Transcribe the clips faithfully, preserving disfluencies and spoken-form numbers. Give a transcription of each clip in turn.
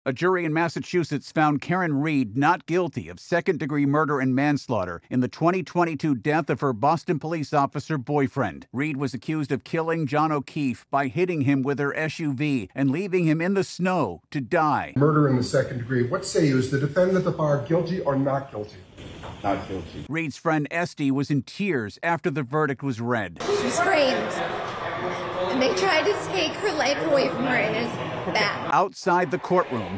A jury in Massachusetts found Karen Reed not guilty of second-degree murder and manslaughter in the twenty twenty-two death of her Boston police officer boyfriend. Reed was accused of killing John O'Keefe by hitting him with her S U V and leaving him in the snow to die. Murder in the second degree. What say you? Is the defendant at the bar guilty or not guilty? Not guilty. Reed's friend Esty was in tears after the verdict was read. She was framed, and they tried to take her life away from her, and it's bad. Outside the courtroom,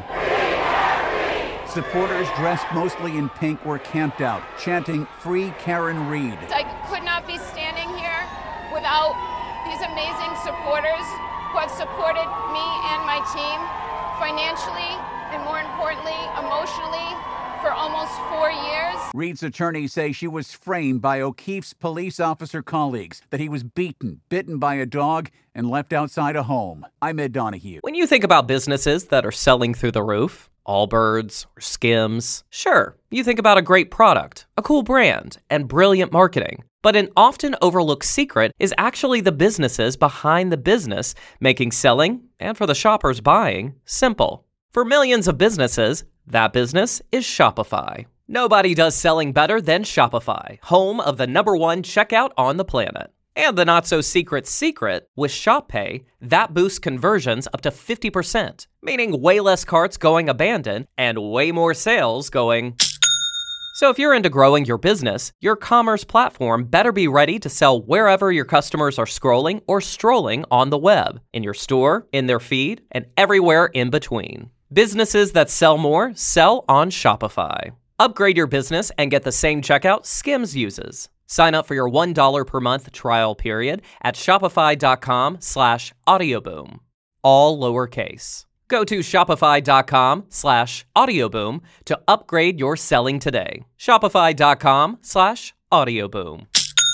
supporters dressed mostly in pink were camped out, chanting, "Free Karen Reed." I could not be standing here without these amazing supporters who have supported me and my team financially and, more importantly, emotionally for almost four years. Reed's attorneys say she was framed by O'Keefe's police officer colleagues, that he was beaten, bitten by a dog, and left outside a home. I'm Ed Donahue. When you think about businesses that are selling through the roof, Allbirds or Skims, sure, you think about a great product, a cool brand, and brilliant marketing. But an often overlooked secret is actually the businesses behind the business, making selling, and for the shoppers buying, simple. For millions of businesses, that business is Shopify. Nobody does selling better than Shopify, home of the number one checkout on the planet. And the not-so-secret secret, with Shop Pay, that boosts conversions up to fifty percent, meaning way less carts going abandoned and way more sales going... So if you're into growing your business, your commerce platform better be ready to sell wherever your customers are scrolling or strolling on the web, in your store, in their feed, and everywhere in between. Businesses that sell more sell on Shopify. Upgrade your business and get the same checkout Skims uses. Sign up for your one dollar per month trial period at shopify.com slash audioboom. All lowercase. Go to shopify.com slash audioboom to upgrade your selling today. Shopify.com slash audioboom.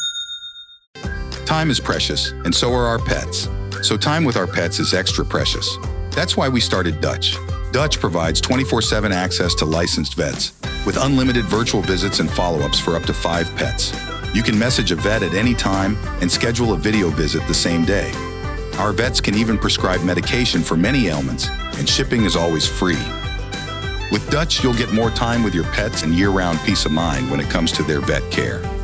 Time is precious, and so are our pets. So time with our pets is extra precious. That's why we started Dutch. Dutch provides twenty-four seven access to licensed vets with unlimited virtual visits and follow-ups for up to five pets. You can message a vet at any time and schedule a video visit the same day. Our vets can even prescribe medication for many ailments, and shipping is always free. With Dutch, you'll get more time with your pets and year-round peace of mind when it comes to their vet care.